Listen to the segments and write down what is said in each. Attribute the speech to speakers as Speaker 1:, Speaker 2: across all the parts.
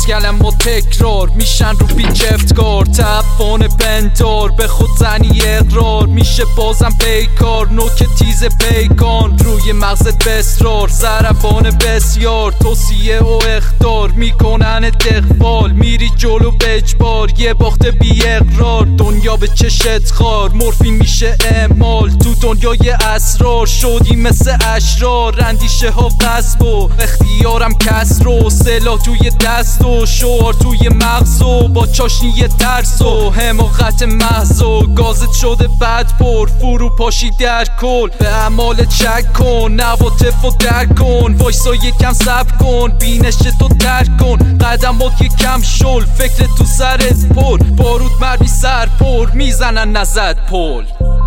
Speaker 1: کلم و تکرار میشن رو پیچ افتکار، تعفن بندار به خود زنی اقرار میشه بازم پیکار، نوک تیز پیکان روی مغزت بسرار، ضربان بسیار توصیه و اخطار میکنن دقبال، میری جلو به اجبار یه باخت بی اقرار، دنیا به چشت خار مورفین میشه اعمال، تو دنیای اسرار شدی مثل اشرار، اندیشه ها غصب و اختیارم کسر و سلاح توی دست و شعار توی مغز و با چاشنی ترس و حماقت محض و گازت شده بد پر فرو پاشی در کل، به اعمالت شک کن نواتف و درک کن، وایسا یکم صبر کن بینش تو درک کن، قدمات یکم شل فکر تو سرت پر، بارود مرمی سر پر میزنن نزد پل.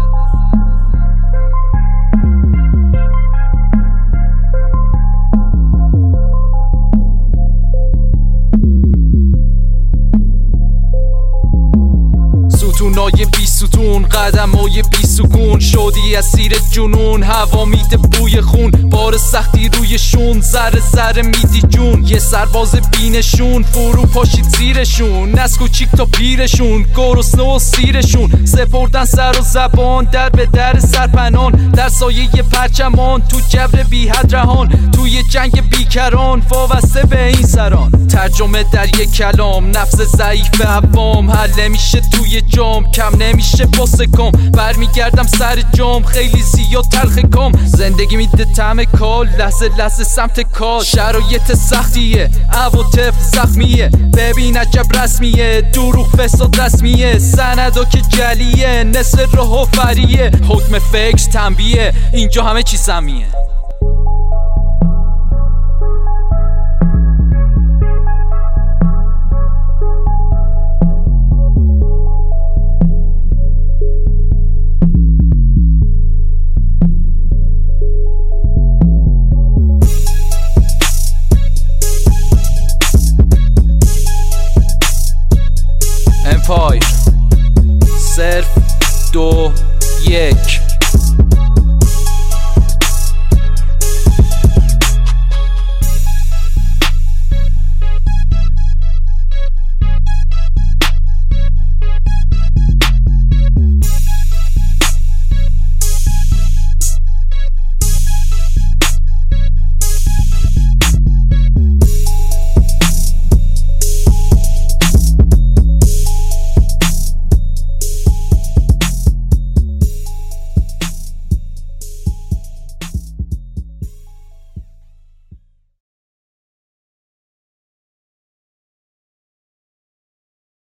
Speaker 1: ستونای بی ستون قدمای بی سکون، شدی اسیر جنون هوا میده بوی خون، بار سختی رویشون ذره ذره میدی جون، یه سرباز بینشون فرو پاشید زیرشون، از کوچیک تا پیرشون گرسنه و سیرشون، سپردن سر و زبان در به در سرپنان، در سایه پرچمان تو جبر بی حدرهان، توی جنگ بیکران وابسته به این سران، ترجمه در یک کلام نفس ضعیف عوام، حل نمیشه توی جام کم نمیشه واسه کام، برمیگردم سر جام خیلی زیاد تلخ کام، زندگی میده طعم کال لحظه لحظه سمت کال، شرایط سختیه عواطف زخمیه، ببین عجب رسمیه دروغ فساد رسمیه، سندا که جلیه نصف راه و فریه، حکم فکر تنبیه اینجا همه چی سمیه.